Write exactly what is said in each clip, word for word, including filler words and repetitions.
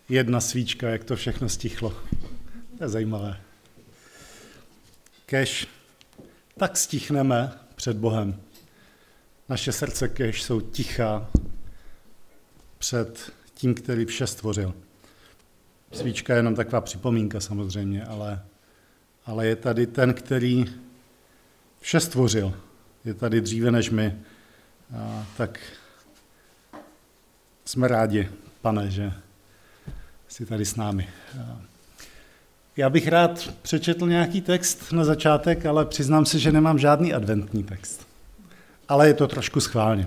jedna svíčka, jak to všechno stichlo. To je zajímavé. Kéž tak stichneme před Bohem. Naše srdce kéž jsou tichá před tím, který vše stvořil. Svíčka je jenom taková připomínka samozřejmě, ale, ale je tady ten, který vše stvořil. Je tady dříve než my. A tak jsme rádi, Pane, že jsi tady s námi. Já bych rád přečetl nějaký text na začátek, ale přiznám se, že nemám žádný adventní text. Ale je to trošku schválně.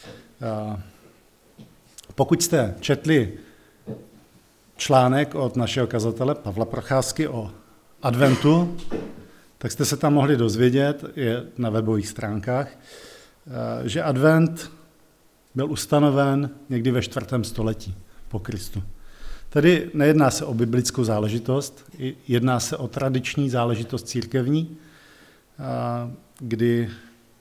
Pokud jste četli článek od našeho kazatele Pavla Procházky o adventu, tak jste se tam mohli dozvědět, je na webových stránkách, že advent byl ustanoven někdy ve čtvrtém století po Kristu. Tedy nejedná se o biblickou záležitost, jedná se o tradiční záležitost církevní, kdy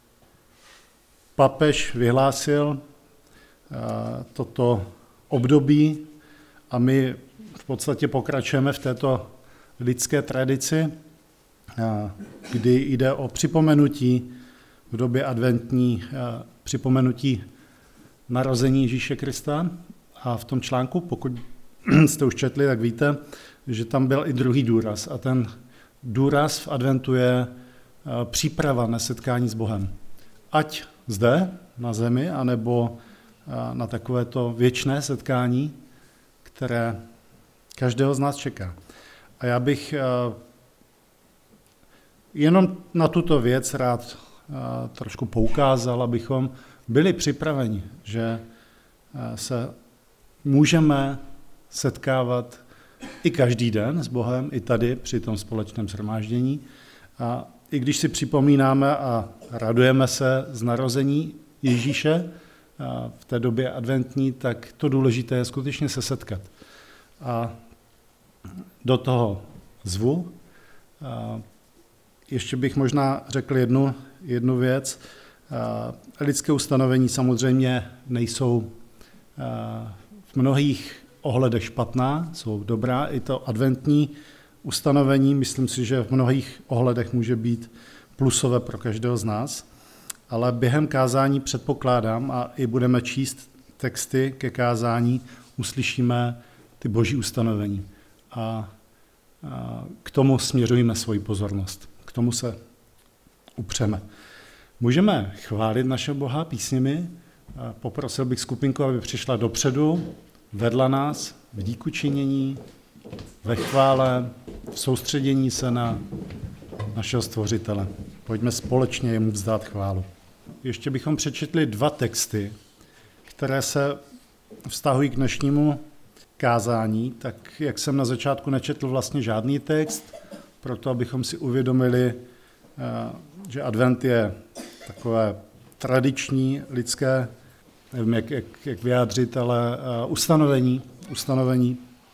papež vyhlásil toto období a my v podstatě pokračujeme v této lidské tradici, kdy jde o připomenutí v době adventní, připomenutí narození Ježíše Krista. A v tom článku, pokud jste už četli, tak víte, že tam byl i druhý důraz. A ten důraz v adventu je příprava na setkání s Bohem. Ať zde, na zemi, anebo na takovéto věčné setkání, které každého z nás čeká. A já bych jenom na tuto věc rád trošku poukázal, abychom byli připraveni, že se můžeme setkávat i každý den s Bohem, i tady při tom společném shromáždění. A i když si připomínáme a radujeme se z narození Ježíše v té době adventní, tak to důležité je skutečně se setkat. A do toho zvu. A ještě bych možná řekl jednu, jednu věc. A lidské ustanovení samozřejmě nejsou v mnohých ohledech špatná, jsou dobrá. I to adventní ustanovení, myslím si, že v mnohých ohledech může být plusové pro každého z nás. Ale během kázání předpokládám, a i budeme číst texty ke kázání, uslyšíme ty boží ustanovení. A, a k tomu směřujeme svoji pozornost. K tomu se upřeme. Můžeme chválit našeho Boha písněmi. Poprosil bych skupinku, aby přišla dopředu, vedla nás v díku činění, ve chvále, v soustředění se na našeho Stvořitele. Pojďme společně jemu vzdát chválu. Ještě bychom přečetli dva texty, které se vztahují k dnešnímu kázání, tak jak jsem na začátku nečetl vlastně žádný text, proto abychom si uvědomili, že advent je takové tradiční lidské, nevím, jak, jak, jak vyjádřit, ale ustanovení, ustanovení,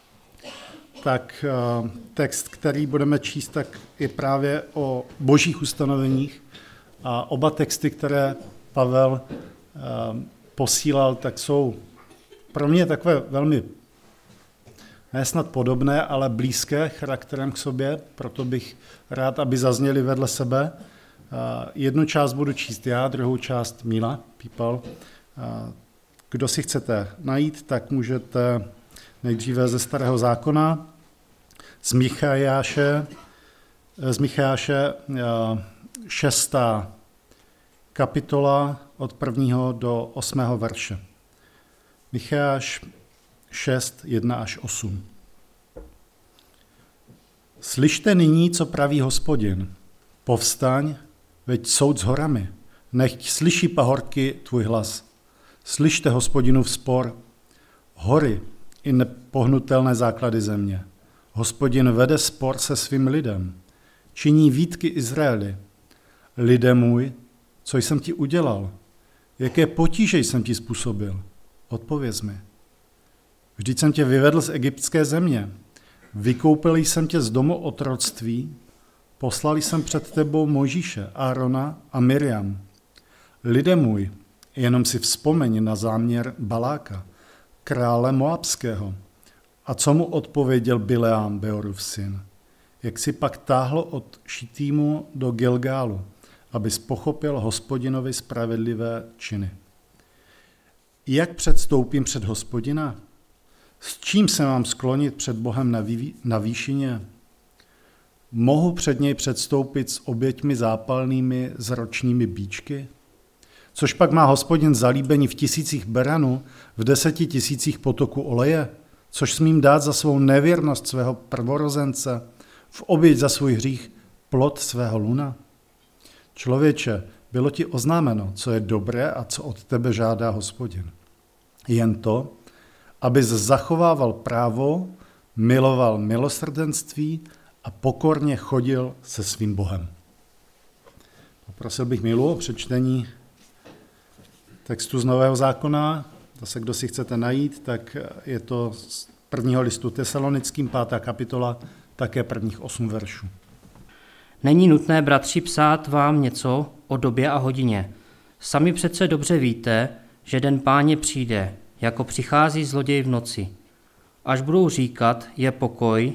tak text, který budeme číst, tak je právě o božích ustanoveních a oba texty, které Pavel posílal, tak jsou pro mě takové velmi ne snad podobné, ale blízké charakterem k sobě, proto bych rád, aby zazněli vedle sebe. Jednu část budu číst já, druhou část Míla Pípal. Kdo si chcete najít, tak můžete nejdříve ze Starého zákona, z Michajáše, z Michajáše šestá kapitola od prvního do osmého verše. Michajáš šest, jedna až osm. Slyšte nyní, co praví Hospodin. Povstaň, veď soud s horami. Nechť slyší pahorky tvůj hlas. Slyšte Hospodinův spor. Hory i nepohnutelné základy země. Hospodin vede spor se svým lidem. Činí výtky Izraeli. Lidé můj, co jsem ti udělal? Jaké potíže jsem ti způsobil? Odpověz mi. Vždyť jsem tě vyvedl z egyptské země. Vykoupil jsem tě z domu otroctví, poslal jsem před tebou Mojžíše, Árona a Miriam. Lidé můj, jenom si vzpomeň na záměr Baláka, krále Moabského. A co mu odpověděl Bileám, Beorův syn? Jak si pak táhlo od Šittímu do Gilgálu, aby pochopil Hospodinovi spravedlivé činy. Jak předstoupím před Hospodina? S čím se mám sklonit před Bohem na, vý, na výšině? Mohu před něj předstoupit s oběťmi zápalnými s ročními bíčky? Což pak má Hospodin zalíbení v tisících beranů, v deseti tisících potoků oleje? Což smím dát za svou nevěrnost svého prvorozence, v oběť za svůj hřích plod svého luna? Člověče, bylo ti oznámeno, co je dobré a co od tebe žádá Hospodin. Jen to, abys zachovával právo, miloval milosrdenství a pokorně chodil se svým Bohem. Poprosil bych Milu o přečtení textu z Nového zákona. Zase, kdo si chcete najít, tak je to z prvního listu Tesalonickým, pátá kapitola, také prvních osm veršů. Není nutné, bratři, psát vám něco o době a hodině. Sami přece dobře víte, že den Páně přijde, jako přichází zloděj v noci. Až budou říkat, je pokoj,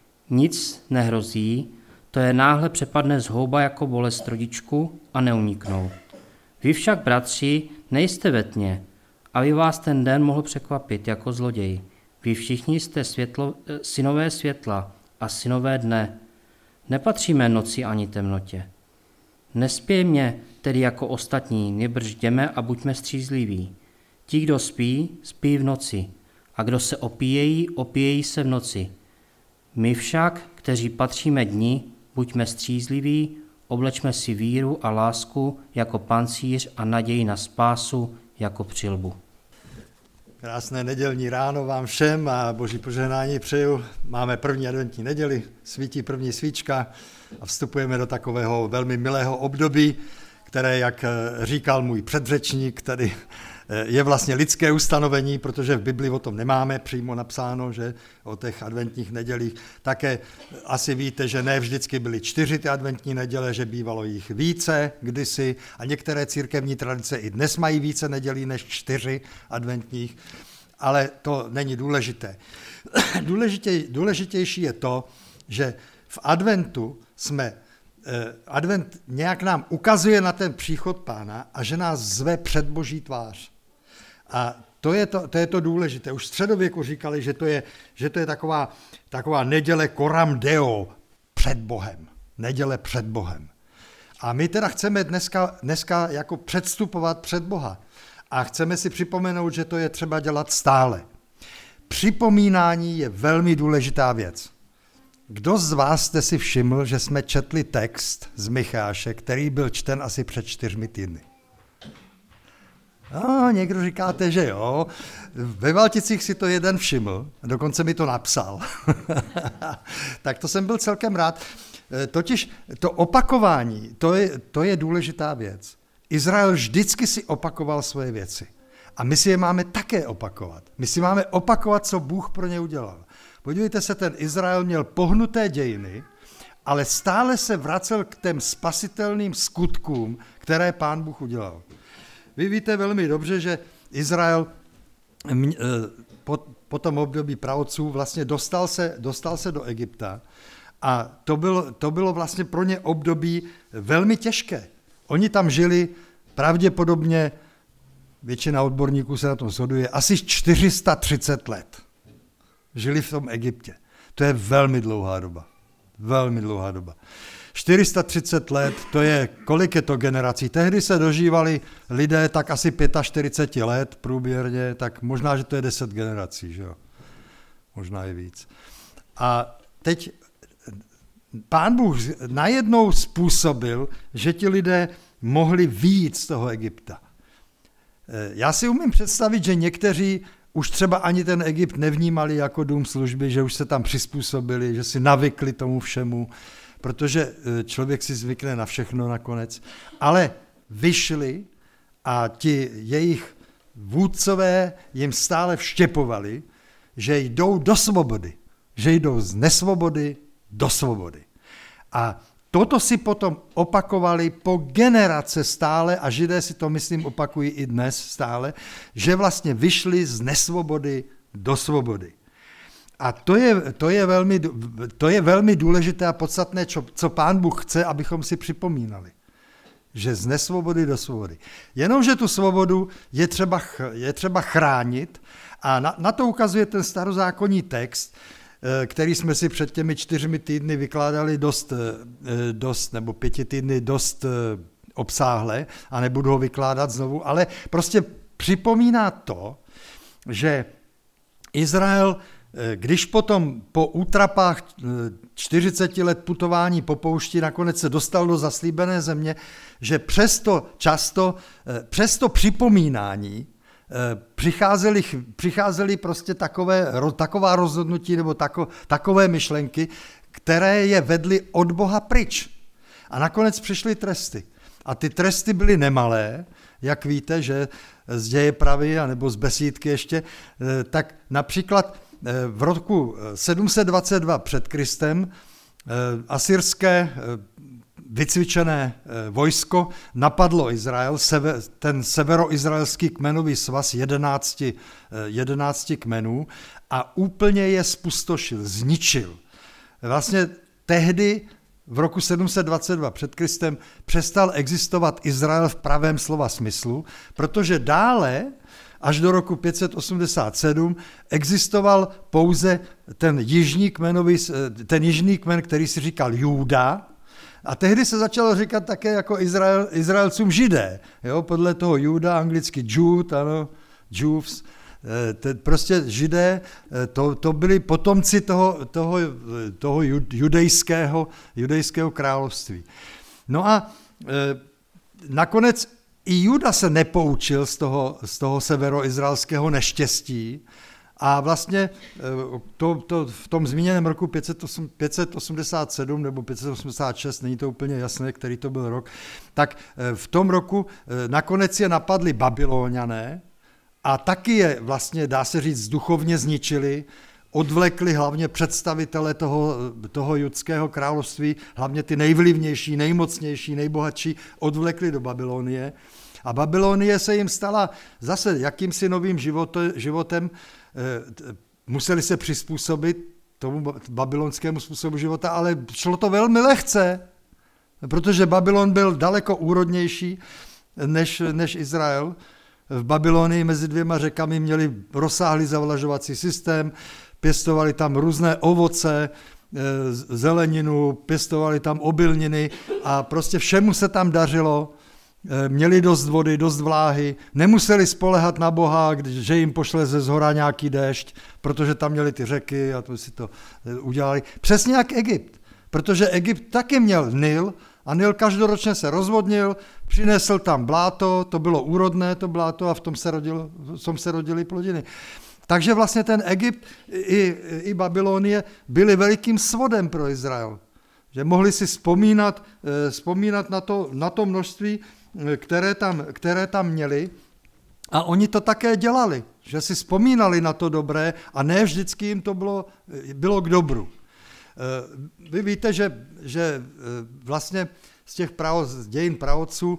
nic nehrozí, to je náhle přepadne zhouba jako bolest rodičku a neuniknou. Vy však, bratři, nejste ve tmě, aby vás ten den mohl překvapit jako zloděj. Vy všichni jste světlo, synové světla a synové dne. Nepatříme noci ani temnotě. Nespějme tedy jako ostatní, nýbrž jdeme a buďme střízliví. Ti, kdo spí, spí v noci, a kdo se opíjejí, opíjejí se v noci. My však, kteří patříme dni, buďme střízliví, oblečme si víru a lásku jako pancíř a naději na spásu jako přilbu. Krásné nedělní ráno vám všem a boží požehnání přeju. Máme první adventní neděli, svítí první svíčka a vstupujeme do takového velmi milého období, které, jak říkal můj předřečník, tady je vlastně lidské ustanovení, protože v Bibli o tom nemáme přímo napsáno, že o těch adventních nedělích. Také asi víte, že ne vždycky byly čtyři ty adventní neděle, že bývalo jich více kdysi a některé církevní tradice i dnes mají více nedělí než čtyři adventních, ale to není důležité. Důležitě, důležitější je to, že v adventu jsme Advent nějak nám ukazuje na ten příchod Pána a že nás zve před Boží tvář. A to je to, to, je to důležité. Už v středověku říkali, že to je, že to je taková, taková neděle coram deo, před Bohem. Neděle před Bohem. A my teda chceme dneska, dneska jako předstupovat před Boha. A chceme si připomenout, že to je třeba dělat stále. Připomínání je velmi důležitá věc. Kdo z vás jste si všiml, že jsme četli text z Micháše, který byl čten asi před čtyřmi týdny? No, někdo říkáte, že jo. Ve Valticích si to jeden všiml, dokonce mi to napsal. Tak to jsem byl celkem rád. Totiž to opakování, to je, to je důležitá věc. Izrael vždycky si opakoval svoje věci. A my si je máme také opakovat. My si máme opakovat, co Bůh pro ně udělal. Podívejte se, ten Izrael měl pohnuté dějiny, ale stále se vracel k těm spasitelným skutkům, které Pán Bůh udělal. Vy víte velmi dobře, že Izrael po, po tom období praotců vlastně dostal se, dostal se do Egypta a to bylo, to bylo vlastně pro ně období velmi těžké. Oni tam žili pravděpodobně, většina odborníků se na tom shoduje, asi čtyři sta třicet let. Žili v tom Egyptě. To je velmi dlouhá doba. Velmi dlouhá doba. čtyři sta třicet let, to je, kolik je to generací? Tehdy se dožívali lidé tak asi čtyřicet pět let průměrně, tak možná, že to je deset generací, že jo? Možná je víc. A teď Pán Bůh najednou způsobil, že ti lidé mohli vyjít z toho Egypta. Já si umím představit, že někteří už třeba ani ten Egypt nevnímali jako dům služby, že už se tam přizpůsobili, že si navykli tomu všemu, protože člověk si zvykne na všechno nakonec, ale vyšli a ti jejich vůdcové jim stále vštěpovali, že jdou do svobody, že jdou z nesvobody do svobody. A toto si potom opakovali po generace stále, a Židé si to, myslím, opakují i dnes stále, že vlastně vyšli z nesvobody do svobody. A to je, to je, velmi, to je velmi důležité a podstatné, čo, co Pán Bůh chce, abychom si připomínali. Že z nesvobody do svobody. Jenomže tu svobodu je třeba, je třeba chránit a na, na to ukazuje ten starozákonní text, který jsme si před těmi čtyřmi týdny vykládali dost, dost nebo pěti týdny dost obsáhle a nebudu ho vykládat znovu, ale prostě připomíná to, že Izrael, když potom po útrapách čtyřicet let putování po poušti nakonec se dostal do zaslíbené země, že přesto často, přesto připomínání přicházely, přicházely prostě takové, taková rozhodnutí nebo tako, takové myšlenky, které je vedly od Boha pryč. A nakonec přišly tresty. A ty tresty byly nemalé, jak víte, že z Děje pravy, anebo z Besídky ještě, tak například v roku sedm set dvacet dva před Kristem asyrské vycvičené vojsko napadlo Izrael, ten severoizraelský kmenový svaz jedenácti, jedenácti kmenů a úplně je spustošil, zničil. Vlastně tehdy v roku sedm set dvacet dva před Kristem přestal existovat Izrael v pravém slova smyslu, protože dále až do roku pět set osmdesát sedm existoval pouze ten jižní, kmenový, ten jižní kmen, který si říkal Júda, a tehdy se začalo říkat také jako Izrael, Izraelcům Židé, jo, podle toho Júda, anglicky Jude, ano, Jews, te, prostě Židé, to, to byli potomci toho, toho, toho judejského, judejského království. No a e, nakonec i Juda se nepoučil z toho, z toho severoizraelského neštěstí a vlastně to, to v tom zmíněném roku pět set osmdesát sedm nebo pět set osmdesát šest, není to úplně jasné, který to byl rok, tak v tom roku nakonec je napadli Babyloniané a taky je vlastně, dá se říct, duchovně zničili, odvlekli hlavně představitele toho, toho judského království, hlavně ty nejvlivnější, nejmocnější, nejbohatší, odvlekli do Babylonie. A Babylonie se jim stala zase jakýmsi novým životem, životem museli se přizpůsobit tomu babylonskému způsobu života, ale šlo to velmi lehce, protože Babylon byl daleko úrodnější než, než Izrael. V Babylonii mezi dvěma řekami měli rozsáhlý zavlažovací systém, pěstovali tam různé ovoce, zeleninu, pěstovali tam obilniny a prostě všemu se tam dařilo. Měli dost vody, dost vláhy, nemuseli spolehat na Boha, že jim pošle ze zhora nějaký déšť, protože tam měli ty řeky a to si to udělali. Přesně jak Egypt, protože Egypt taky měl Nil a Nil každoročně se rozvodnil, přinesl tam bláto, to bylo úrodné to bláto a v tom se, rodilo, v tom se rodily plodiny. Takže vlastně ten Egypt i, i Babylonie byly velikým svodem pro Izrael. Že mohli si vzpomínat, vzpomínat na, to, na to množství, které tam, které tam měli a oni to také dělali, že si vzpomínali na to dobré a ne vždycky jim to bylo, bylo k dobru. Vy víte, že, že vlastně z těch pravo, z dějin praotců,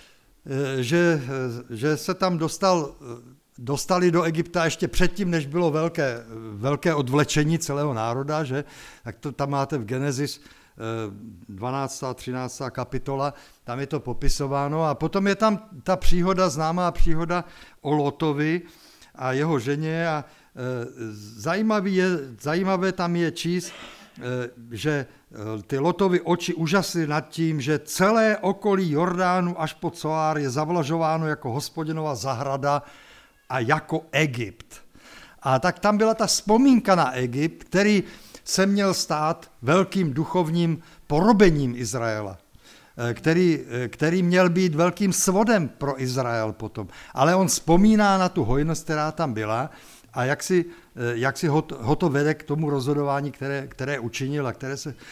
že, že se tam dostal, dostali do Egypta ještě předtím, než bylo velké, velké odvlečení celého národa, že? Tak to tam máte v Genesis dvanáctá třináctá kapitola, tam je to popisováno a potom je tam ta příhoda, známá příhoda o Lotovi a jeho ženě a zajímavý je, zajímavé tam je číst, že ty Lotovy oči úžasly nad tím, že celé okolí Jordánu až po Coár je zavlažováno jako Hospodinova zahrada a jako Egypt. A tak tam byla ta vzpomínka na Egypt, který se měl stát velkým duchovním porobením Izraela, který, který měl být velkým svodem pro Izrael potom. Ale on vzpomíná na tu hojnost, která tam byla a jak si, jak si ho, ho to vede k tomu rozhodování, které, které učinil a které se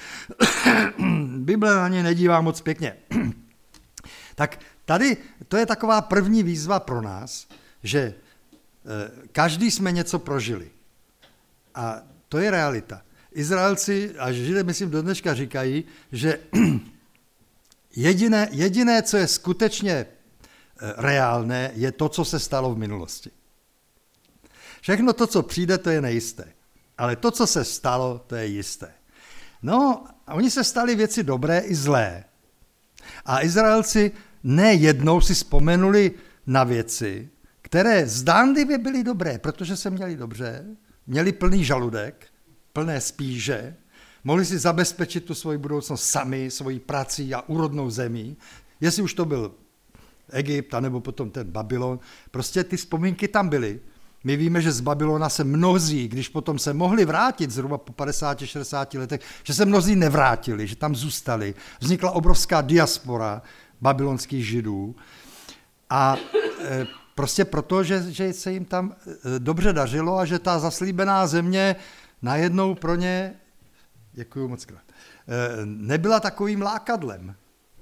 Bible na ně nedívá moc pěkně. Tak tady to je taková první výzva pro nás, že každý jsme něco prožili. A to je realita. Izraelci a Židé, myslím, do dneška říkají, že jediné, jediné, co je skutečně reálné, je to, co se stalo v minulosti. Všechno to, co přijde, to je nejisté. ale to, co se stalo, to je jisté. No, a oni se staly věci dobré i zlé. A Izraelci nejednou si vzpomenuli na věci, které zdánlivě byly dobré, protože se měli dobře, měli plný žaludek, plné spíže, mohli si zabezpečit tu svoji budoucnost sami, svojí prací a úrodnou zemí. Jestli už to byl Egypt, anebo potom ten Babylon, prostě ty vzpomínky tam byly. My víme, že z Babylona se mnozí, když potom se mohli vrátit zhruba po padesáti šedesáti letech, že se mnozí nevrátili, že tam zůstali. Vznikla obrovská diaspora babylonských Židů a e, prostě proto, že, že se jim tam e, dobře dařilo a že ta zaslíbená země najednou pro ně, děkuju moc krát, e, nebyla takovým lákadlem.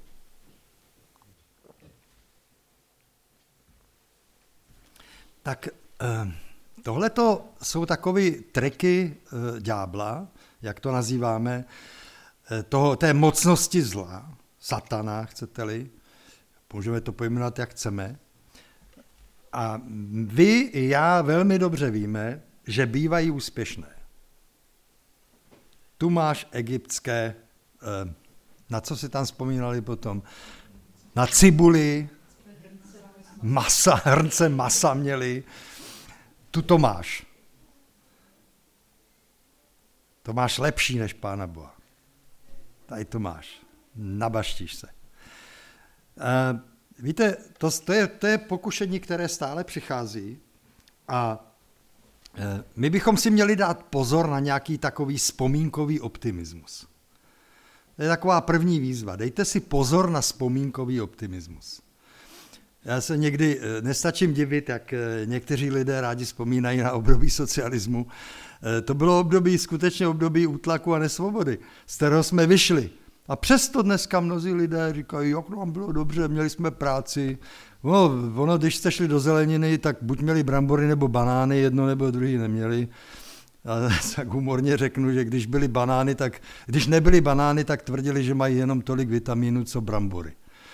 Tak tohleto jsou takové triky ďábla, jak to nazýváme, toho, té mocnosti zla, satana, chcete-li, můžeme to pojmenovat, jak chceme. A vy i já velmi dobře víme, že bývají úspěšné. Tu máš egyptské, na co si tam vzpomínali potom, na cibuli, masa, hrnce masa měli, tu to máš. To máš lepší než Pána Boha. Tady to máš. Nabaštíš se. Uh, víte, to, to, je, to je pokušení, které stále přichází a uh, my bychom si měli dát pozor na nějaký takový vzpomínkový optimismus. To je taková první výzva. Dejte si pozor na vzpomínkový optimismus. Já se někdy nestačím divit, jak někteří lidé rádi vzpomínají na období socialismu. To bylo období, skutečně období útlaku a nesvobody, z kterého jsme vyšli. A přesto dneska mnozí lidé říkají, jak nám bylo dobře, měli jsme práci. No, ono, když jste šli do zeleniny, tak buď měli brambory nebo banány, jedno nebo druhý neměli. A tak humorně řeknu, že když byly banány, tak když nebyly banány, tak tvrdili, že mají jenom tolik vitamínů, co brambory.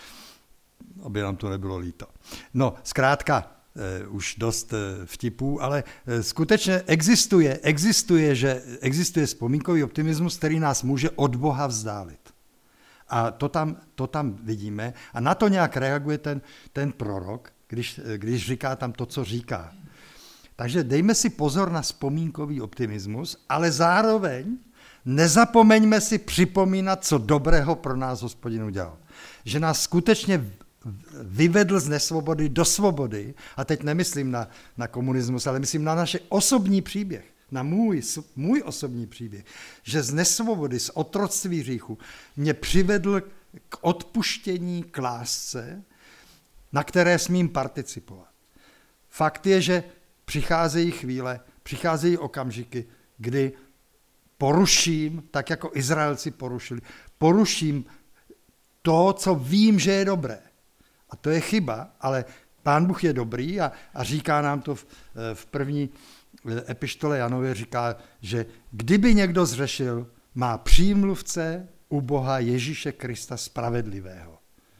Aby nám to nebylo líto. No, zkrátka, eh, už dost eh, vtipů, ale eh, skutečně existuje, existuje, že existuje vzpomínkový optimismus, který nás může od Boha vzdálit. A to tam, to tam vidíme. A na to nějak reaguje ten, ten prorok, když, když říká tam to, co říká. Takže dejme si pozor na vzpomínkový optimismus, ale zároveň nezapomeňme si připomínat, co dobrého pro nás Hospodin udělal. Že nás skutečně vyvedl z nesvobody do svobody, a teď nemyslím na, na komunismus, ale myslím na naše osobní příběh, na můj, můj osobní příběh, že z nesvobody, z otroctví hříchu mě přivedl k odpuštění, k lásce, na které smím participovat. Fakt je, že přicházejí chvíle, přicházejí okamžiky, kdy poruším, tak jako Izraelci porušili, poruším to, co vím, že je dobré. A to je chyba, ale Pán Bůh je dobrý a, a říká nám to v, v první epištole Janově, říká, že kdyby někdo zřešil, má přímluvce u Boha Ježíše Krista spravedlivého.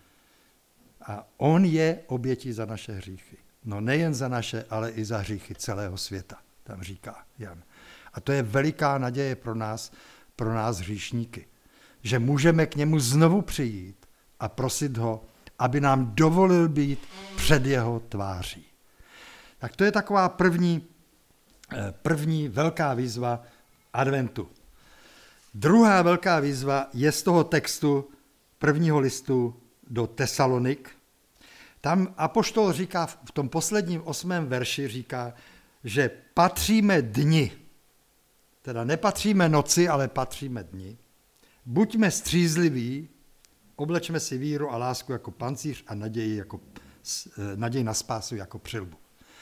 A on je obětí za naše hříchy. No nejen za naše, ale i za hříchy celého světa, tam říká Jan. A to je veliká naděje pro nás, pro nás hříšníky, že můžeme k němu znovu přijít a prosit ho, aby nám dovolil být před jeho tváří. Tak to je taková první, první velká výzva adventu. Druhá velká výzva je z toho textu prvního listu do Tesalonik. Tam apoštol říká, v tom posledním osmém verši říká, že patříme dni, teda nepatříme noci, ale patříme dni. Buďme střízliví, oblečme si víru a lásku jako pancíř a naději, jako, naději na spásu jako přilbu.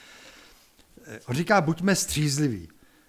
On říká, buďme střízliví.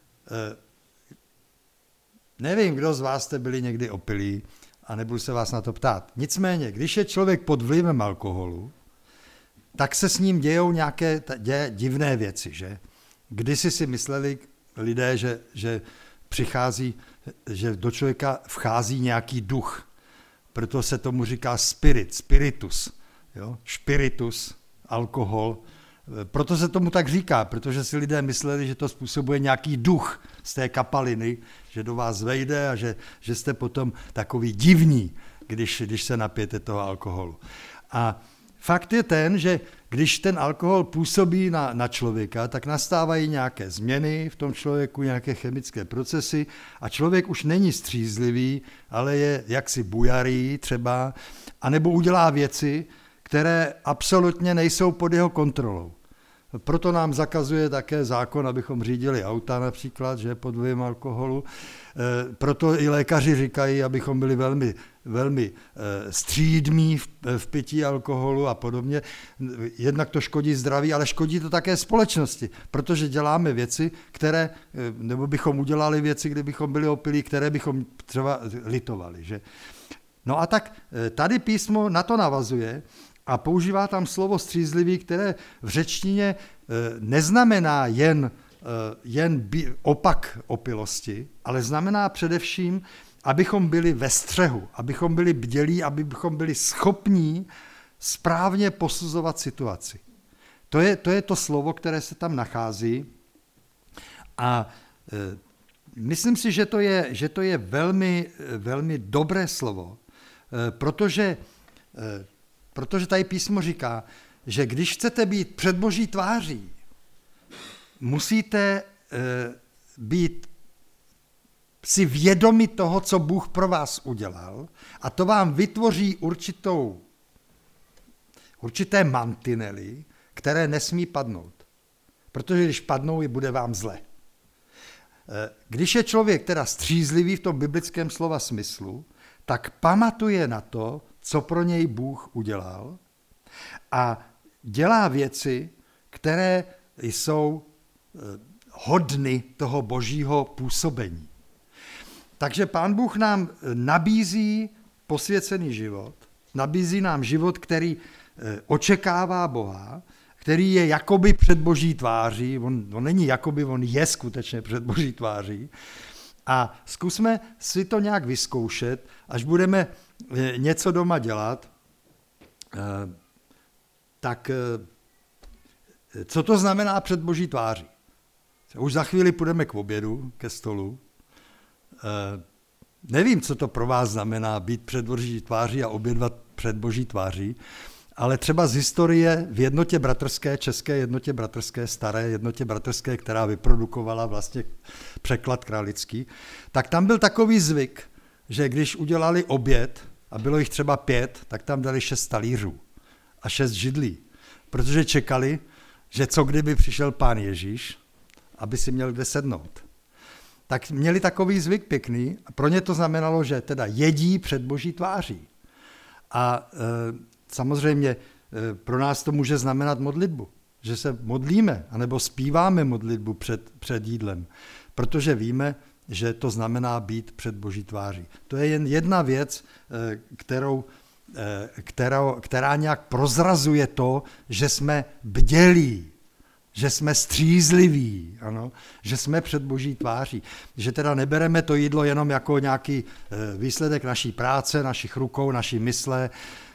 Nevím, kdo z vás jste byli někdy opilí a nebudu se vás na to ptát. Nicméně, když je člověk pod vlivem alkoholu, tak se s ním dějou nějaké děje divné věci, že? Kdysi si mysleli lidé, že, že přichází, že do člověka vchází nějaký duch. Proto se tomu říká spirit, spiritus. Jo? Spiritus, alkohol, Proto se tomu tak říká, protože si lidé mysleli, že to způsobuje nějaký duch z té kapaliny, že do vás vejde a že, že jste potom takový divní, když, když se napijete toho alkoholu. A fakt je ten, že když ten alkohol působí na, na člověka, tak nastávají nějaké změny v tom člověku, nějaké chemické procesy a člověk už není střízlivý, ale je jaksi bujarý třeba, anebo udělá věci, které absolutně nejsou pod jeho kontrolou. Proto nám zakazuje také zákon, abychom řídili auta například, že pod vlivem alkoholu. Proto i lékaři říkají, abychom byli velmi, velmi střídmí v, v pití alkoholu a podobně. Jednak to škodí zdraví, ale škodí to také společnosti, protože děláme věci, které, nebo bychom udělali věci, kdybychom byli opilí, které bychom třeba litovali. Že? No a tak tady písmo na to navazuje, a používá tam slovo střízlivý, které v řečtině neznamená jen, jen opak opilosti, ale znamená především, abychom byli ve střehu, abychom byli bdělí, abychom byli schopní správně posuzovat situaci. To je, to je to slovo, které se tam nachází a e, myslím si, že to je, že to je velmi, velmi dobré slovo, e, protože e, Protože tady písmo říká, že když chcete být před Boží tváří, musíte e, být si vědomi toho, co Bůh pro vás udělal, a to vám vytvoří určitou, určité mantinely, které nesmí padnout. Protože když padnou, bude vám zle. E, když je člověk teda střízlivý v tom biblickém slova smyslu, tak pamatuje na to, co pro něj Bůh udělal a dělá věci, které jsou hodny toho božího působení. Takže Pán Bůh nám nabízí posvěcený život, nabízí nám život, který očekává Boha, který je jakoby před Boží tváří, on, on není jakoby, on je skutečně před Boží tváří. A zkusme si to nějak vyzkoušet, až budeme něco doma dělat, tak co to znamená před Boží tváří? Už za chvíli půjdeme k obědu, ke stolu. Nevím, co to pro vás znamená být před Boží tváří a obědvat před Boží tváří, ale třeba z historie v jednotě bratrské, české jednotě bratrské, staré jednotě bratrské, která vyprodukovala vlastně překlad Kralický, tak tam byl takový zvyk, že když udělali oběd a bylo jich třeba pět, tak tam dali šest talířů a šest židlí, protože čekali, že co kdyby přišel Pán Ježíš, aby si měl kde sednout. Tak měli takový zvyk pěkný a pro ně to znamenalo, že teda jedí před Boží tváří. A e, samozřejmě pro nás to může znamenat modlitbu, že se modlíme, anebo zpíváme modlitbu před, před jídlem, protože víme, že to znamená být před Boží tváří. To je jen jedna věc, kterou, kterou, která nějak prozrazuje to, že jsme bdělí, že jsme střízliví, ano, že jsme před Boží tváří, že teda nebereme to jídlo jenom jako nějaký výsledek naší práce, našich rukou, naší mysle,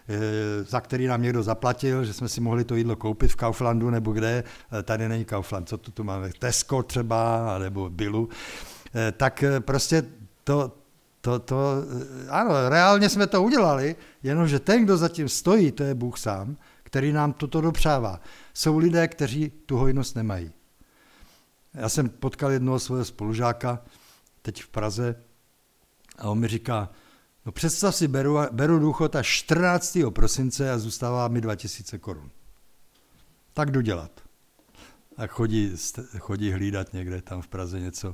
za který nám někdo zaplatil, že jsme si mohli to jídlo koupit v Kauflandu nebo kde, tady není Kaufland, co tu, tu máme, Tesco třeba, nebo Billu, tak prostě to, to, to, ano, reálně jsme to udělali, jenomže ten, kdo zatím stojí, to je Bůh sám, který nám toto dopřává. Jsou lidé, kteří tu hojnost nemají. Já jsem potkal jednoho svého spolužáka teď v Praze a on mi říká, no představ si, beru, beru důchod až čtrnáctého prosince a zůstává mi dva tisíce korun. Tak jdu dělat. A chodí, chodí hlídat někde tam v Praze něco.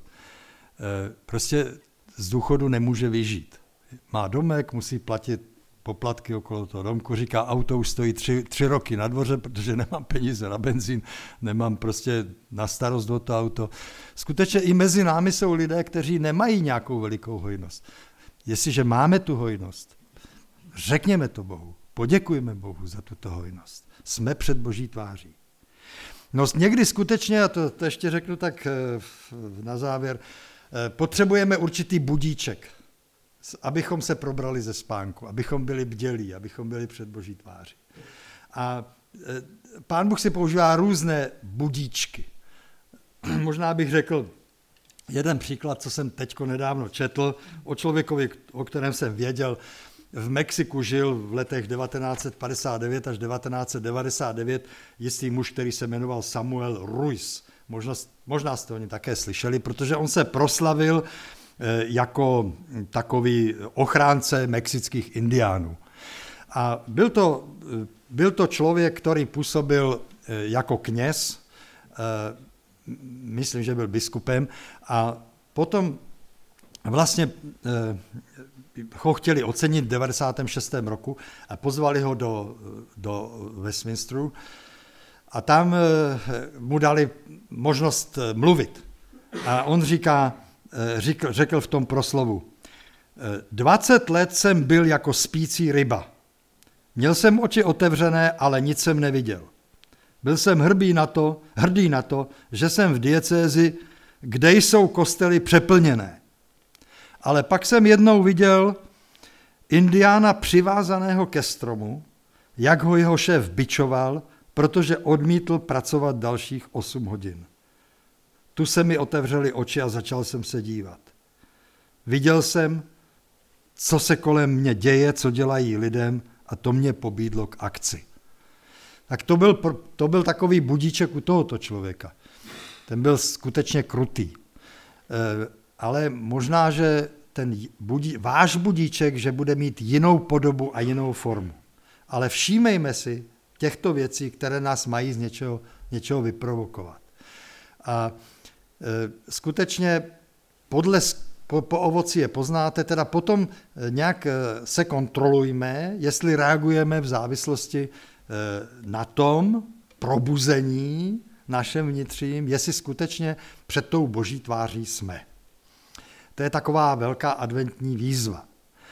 Prostě z důchodu nemůže vyžít. Má domek, musí platit poplatky okolo toho domku, říká, auto už stojí tři, tři roky na dvoře, protože nemám peníze na benzín, nemám prostě na starost o to auto. Skutečně i mezi námi jsou lidé, kteří nemají nějakou velikou hojnost. Jestliže máme tu hojnost, řekněme to Bohu, poděkujme Bohu za tuto hojnost. Jsme před Boží tváří. No někdy skutečně, a to, to ještě řeknu tak na závěr, potřebujeme určitý budíček, abychom se probrali ze spánku, abychom byli bdělí, abychom byli před Boží tváří. A Pán Bůh si používá různé budíčky. Možná bych řekl jeden příklad, co jsem teďko nedávno četl, o člověkovi, o kterém jsem věděl. V Mexiku žil v letech devatenáct set padesát devět až devatenáct set devadesát devět jistý muž, který se jmenoval Samuel Ruiz. Možná, možná jste o něm také slyšeli, protože on se proslavil jako takový ochránce mexických indiánů. A byl to, byl to člověk, který působil jako kněz, myslím, že byl biskupem, a potom vlastně ho chtěli ocenit v devadesátém šestém roku a pozvali ho do, do Westminsteru a tam mu dali možnost mluvit. A on říká, řekl, řekl v tom proslovu, dvacet let jsem byl jako spící ryba. Měl jsem oči otevřené, ale nic jsem neviděl. Byl jsem hrdý na to, hrdý na to, že jsem v diecézi, kde jsou kostely přeplněné. Ale pak jsem jednou viděl indiána přivázaného ke stromu, jak ho jeho šéf bičoval, protože odmítl pracovat dalších osm hodin. Tu se mi otevřely oči a začal jsem se dívat. Viděl jsem, co se kolem mě děje, co dělají lidem, a to mě pobídlo k akci. Tak to byl, to byl takový budíček u tohoto člověka. Ten byl skutečně krutý. E, ale možná, že ten budí, váš budíček, že bude mít jinou podobu a jinou formu. Ale všímejme si těchto věcí, které nás mají z něčeho, něčeho vyprovokovat. A e, skutečně podle Po, po ovoci je poznáte, teda potom nějak se kontrolujme, jestli reagujeme v závislosti na tom probuzení našem vnitřním, jestli skutečně před tou boží tváří jsme. To je taková velká adventní výzva.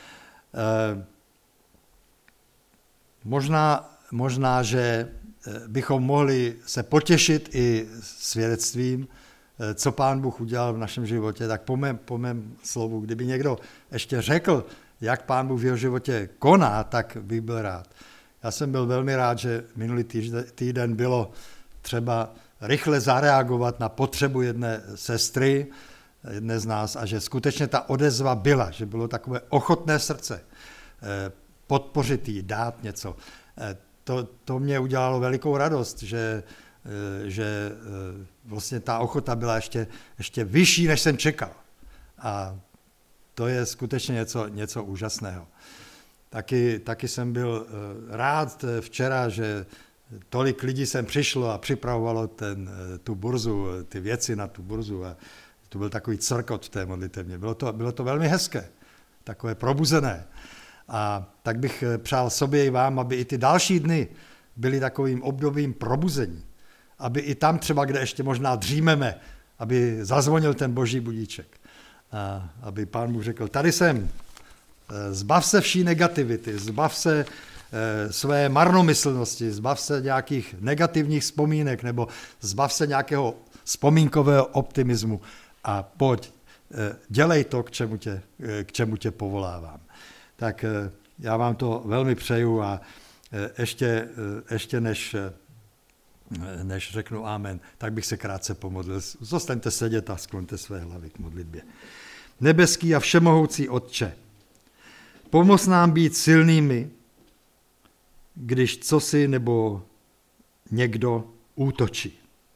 Možná, možná, že bychom mohli se potěšit i svědectvím, co Pán Bůh udělal v našem životě, tak po mém, po mém slovu, kdyby někdo ještě řekl, jak Pán Bůh v jeho životě koná, tak bych byl rád. Já jsem byl velmi rád, že minulý týden bylo třeba rychle zareagovat na potřebu jedné sestry, jedné z nás, a že skutečně ta odezva byla, že bylo takové ochotné srdce podpořit jí, dát něco. To, to mě udělalo velikou radost, že že vlastně ta ochota byla ještě, ještě vyšší, než jsem čekal. A to je skutečně něco, něco úžasného. Taky, taky jsem byl rád včera, že tolik lidí sem přišlo a připravovalo ten, tu burzu, ty věci na tu burzu. A to byl takový crkot v té modlitevně. Bylo to, bylo to velmi hezké, takové probuzené. A tak bych přál sobě i vám, aby i ty další dny byly takovým obdobím probuzení. Aby i tam třeba, kde ještě možná dřímeme, aby zazvonil ten boží budíček. A aby Pán Bůh řekl, tady jsem, zbav se vší negativity, zbav se své marnomyslnosti, zbav se nějakých negativních vzpomínek nebo zbav se nějakého vzpomínkového optimismu a pojď, dělej to, k čemu tě, k čemu tě povolávám. Tak já vám to velmi přeju a ještě, ještě než... než řeknu amen, tak bych se krátce pomodlil. Zostaňte sedět a skloňte své hlavy k modlitbě. Nebeský a všemohoucí Otče, pomoz nám být silnými, když cosi nebo někdo útočí.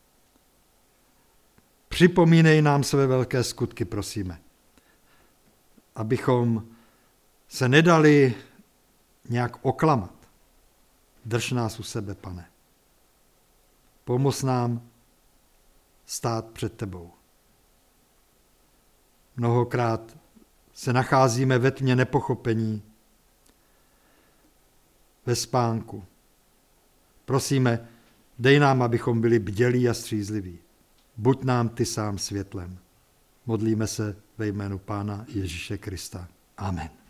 Připomínej nám své velké skutky, prosíme, abychom se nedali nějak oklamat. Drž nás u sebe, Pane. Pomoz nám stát před tebou. Mnohokrát se nacházíme ve tmě nepochopení, ve spánku. Prosíme, dej nám, abychom byli bdělí a střízliví. Buď nám ty sám světlem. Modlíme se ve jménu Pána Ježíše Krista. Amen.